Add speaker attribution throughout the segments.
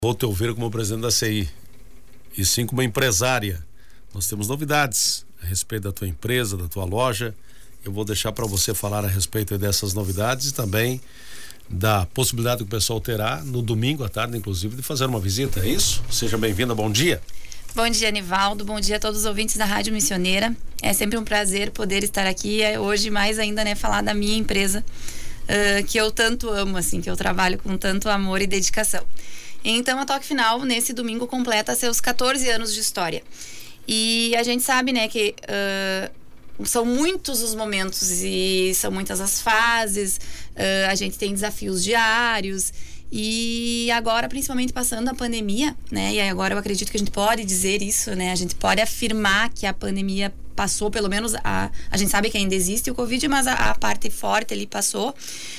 Speaker 1: Vou te ouvir como presidente da CI e sim como empresária. Nós temos novidades a respeito da tua empresa, da tua loja. Eu vou deixar para você falar a respeito dessas novidades e também da possibilidade que o pessoal terá no domingo à tarde, inclusive, de fazer uma visita, é isso? Seja bem-vinda, bom dia.
Speaker 2: Bom dia, Nivaldo, bom dia a todos os ouvintes da Rádio Missioneira. É sempre um prazer poder estar aqui, hoje mais ainda, falar da minha empresa, que eu tanto amo, assim, que eu trabalho com tanto amor e dedicação. Então, a Toque Final, nesse domingo, completa seus 14 anos de história. E a gente sabe, que são muitos os momentos e são muitas as fases, a gente tem desafios diários. E agora, principalmente passando a pandemia, e agora eu acredito que a gente pode dizer isso, a gente pode afirmar que a pandemia passou, pelo menos a gente sabe que ainda existe o Covid, mas a parte forte ali passou.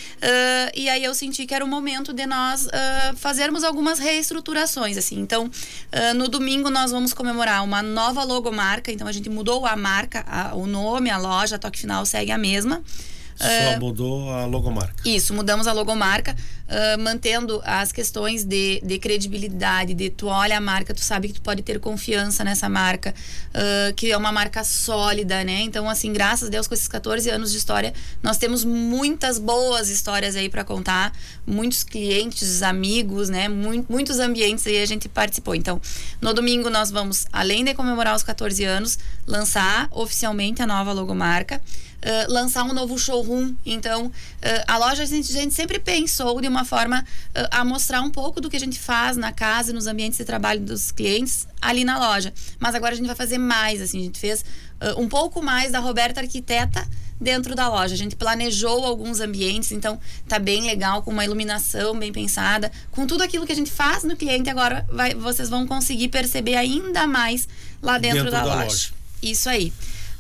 Speaker 2: E aí eu senti que era o momento de nós fazermos algumas reestruturações, assim. Então, no domingo nós vamos comemorar uma nova logomarca. Então a gente mudou a marca, o nome, a loja, a Toque Final segue a mesma.
Speaker 1: Só mudou a logomarca.
Speaker 2: Isso, mudamos a logomarca, mantendo as questões de credibilidade, de tu olha a marca, tu sabe que tu pode ter confiança nessa marca, que é uma marca sólida, Então, assim, graças a Deus, com esses 14 anos de história, nós temos muitas boas histórias aí para contar, muitos clientes, amigos, muitos ambientes aí a gente participou. Então, no domingo nós vamos, além de comemorar os 14 anos, lançar oficialmente a nova logomarca, lançar um novo showroom. Então, a loja a gente sempre pensou de uma forma a mostrar um pouco do que a gente faz na casa e nos ambientes de trabalho dos clientes ali na loja. Mas agora a gente vai fazer mais, assim, a gente fez um pouco mais da Roberta Arquiteta dentro da loja. A gente planejou alguns ambientes, então tá bem legal, com uma iluminação bem pensada, com tudo aquilo que a gente faz no cliente. Agora vocês vão conseguir perceber ainda mais lá dentro da loja. Isso aí.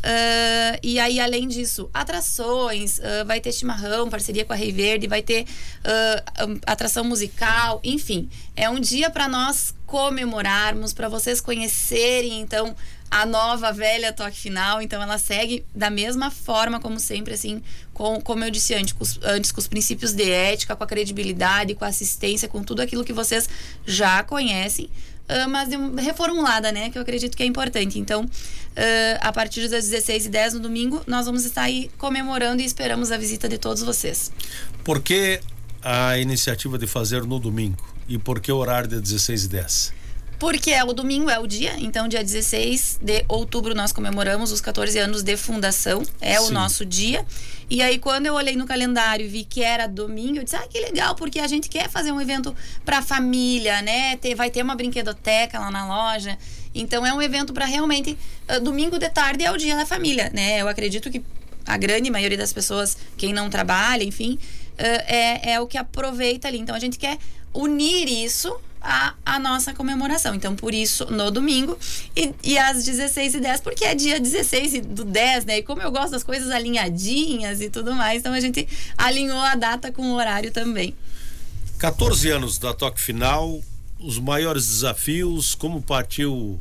Speaker 2: E aí, além disso, atrações, vai ter chimarrão, parceria com a Rei Verde, vai ter atração musical, enfim, é um dia para nós comemorarmos, para vocês conhecerem, então, a nova velha Toque Final. Então ela segue da mesma forma, como sempre, assim, como eu disse antes, com os princípios de ética, com a credibilidade, com a assistência, com tudo aquilo que vocês já conhecem, mas reformulada, que eu acredito que é importante. Então, a partir das 16h10 no domingo, nós vamos estar aí comemorando e esperamos a visita de todos vocês.
Speaker 1: Por que a iniciativa de fazer no domingo? E por que o horário de 16h10?
Speaker 2: Porque o domingo é o dia, então dia 16 de outubro nós comemoramos os 14 anos de fundação, o nosso dia. E aí quando eu olhei no calendário e vi que era domingo, eu disse, que legal, porque a gente quer fazer um evento pra família, vai ter uma brinquedoteca lá na loja. Então é um evento para realmente, domingo de tarde é o dia da família, Eu acredito que a grande maioria das pessoas, quem não trabalha, enfim, é o que aproveita ali. Então a gente quer unir isso a nossa comemoração. Então, por isso, no domingo e às 16h10, porque é dia 16/10, E como eu gosto das coisas alinhadinhas e tudo mais, então a gente alinhou a data com o horário também.
Speaker 1: 14 anos da Toque Final, os maiores desafios, como partiu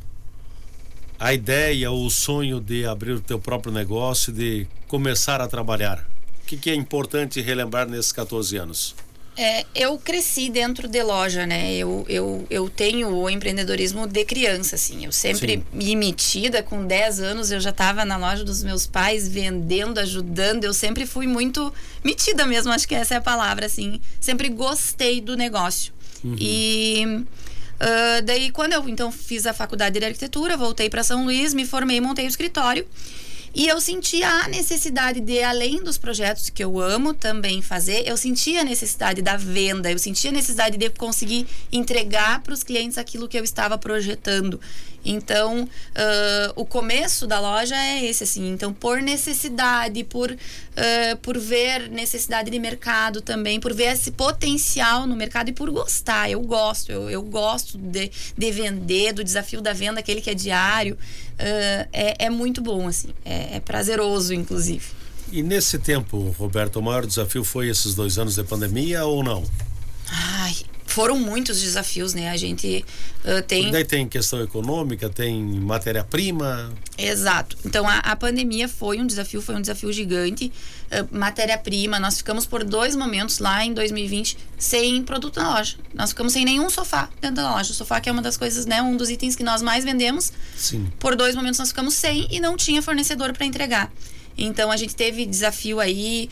Speaker 1: a ideia, o sonho de abrir o teu próprio negócio, de começar a trabalhar? O que é importante relembrar nesses 14 anos?
Speaker 2: Eu cresci dentro de loja, Eu tenho o empreendedorismo de criança, assim. Eu sempre me metida, com 10 anos eu já estava na loja dos meus pais, vendendo, ajudando. Eu sempre fui muito metida mesmo, acho que essa é a palavra, assim. Sempre gostei do negócio. Uhum. E daí quando eu então fiz a faculdade de arquitetura, voltei para São Luís, me formei, montei o escritório. E eu sentia a necessidade de, além dos projetos que eu amo também fazer, eu sentia a necessidade da venda, eu sentia a necessidade de conseguir entregar para os clientes aquilo que eu estava projetando. Então, o começo da loja é esse, assim. Então, por necessidade, por ver necessidade de mercado também, por ver esse potencial no mercado e por gostar. Eu gosto de vender, do desafio da venda, aquele que é diário. É muito bom, assim. É prazeroso, inclusive.
Speaker 1: E nesse tempo, Roberto, o maior desafio foi esses 2 anos de pandemia ou não?
Speaker 2: foram muitos desafios, né? A gente tem...
Speaker 1: Daí tem questão econômica, tem matéria-prima.
Speaker 2: Exato. Então, a pandemia foi um desafio gigante. Matéria-prima, nós ficamos por 2 momentos lá em 2020 sem produto na loja. Nós ficamos sem nenhum sofá dentro da loja. O sofá que é uma das coisas, né? Um dos itens que nós mais vendemos.
Speaker 1: Sim.
Speaker 2: Por 2 momentos nós ficamos sem e não tinha fornecedor para entregar. Então, a gente teve desafio aí.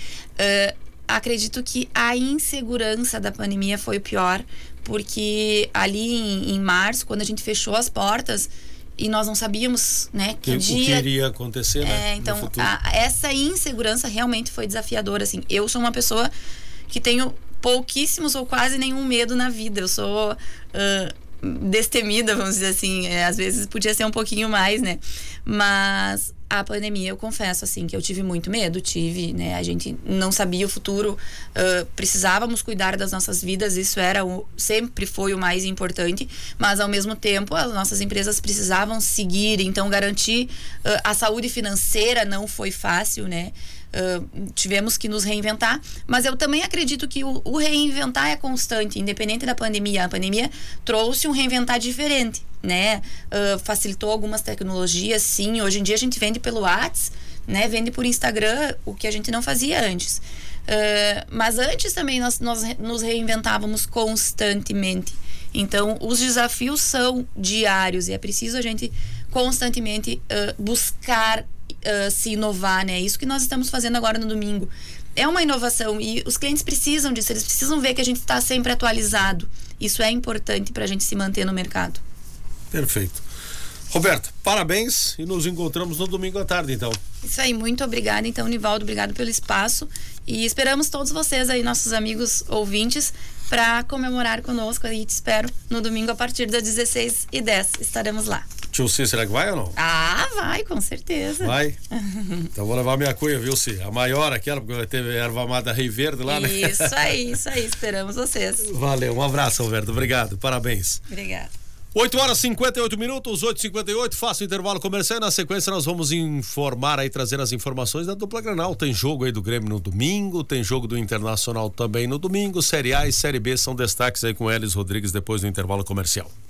Speaker 2: Acredito que a insegurança da pandemia foi o pior, porque ali em março, quando a gente fechou as portas e nós não sabíamos, né, que dia...
Speaker 1: O que iria acontecer, né?
Speaker 2: Então, essa insegurança realmente foi desafiadora, assim. Eu sou uma pessoa que tenho pouquíssimos ou quase nenhum medo na vida. Eu sou destemida, vamos dizer assim. Às vezes podia ser um pouquinho mais, né? Mas... a pandemia, eu confesso, assim, que eu tive muito medo, né? A gente não sabia o futuro, precisávamos cuidar das nossas vidas, isso sempre foi o mais importante, mas ao mesmo tempo as nossas empresas precisavam seguir, então garantir a saúde financeira não foi fácil, né? Tivemos que nos reinventar, mas eu também acredito que o reinventar é constante, independente da pandemia. A pandemia trouxe um reinventar diferente, né? Facilitou algumas tecnologias, sim. Hoje em dia a gente vende pelo WhatsApp, né? Vende por Instagram, o que a gente não fazia antes. Mas antes também nós nos reinventávamos constantemente. Então, os desafios são diários e é preciso a gente constantemente buscar se inovar, né? Isso que nós estamos fazendo agora no domingo. É uma inovação e os clientes precisam disso, eles precisam ver que a gente está sempre atualizado. Isso é importante para a gente se manter no mercado.
Speaker 1: Perfeito. Roberto, parabéns e nos encontramos no domingo à tarde, então.
Speaker 2: Isso aí, muito obrigada, então, Nivaldo, obrigado pelo espaço e esperamos todos vocês aí, nossos amigos ouvintes, para comemorar conosco aí, te espero no domingo a partir das 16h10, estaremos lá.
Speaker 1: Tio C, será que vai ou não?
Speaker 2: Vai, com certeza.
Speaker 1: Vai? Então vou levar minha cuia, viu, C? A maior aquela, porque teve erva amada Rei Verde lá, né?
Speaker 2: Isso aí, esperamos vocês.
Speaker 1: Valeu, um abraço, Roberto, obrigado, parabéns.
Speaker 2: Obrigada.
Speaker 1: 8h58, 8h58, faça o intervalo comercial e na sequência nós vamos informar aí, trazer as informações da dupla Grenal. Tem jogo aí do Grêmio no domingo, tem jogo do Internacional também no domingo, Série A e Série B são destaques aí com Elis Rodrigues depois do intervalo comercial.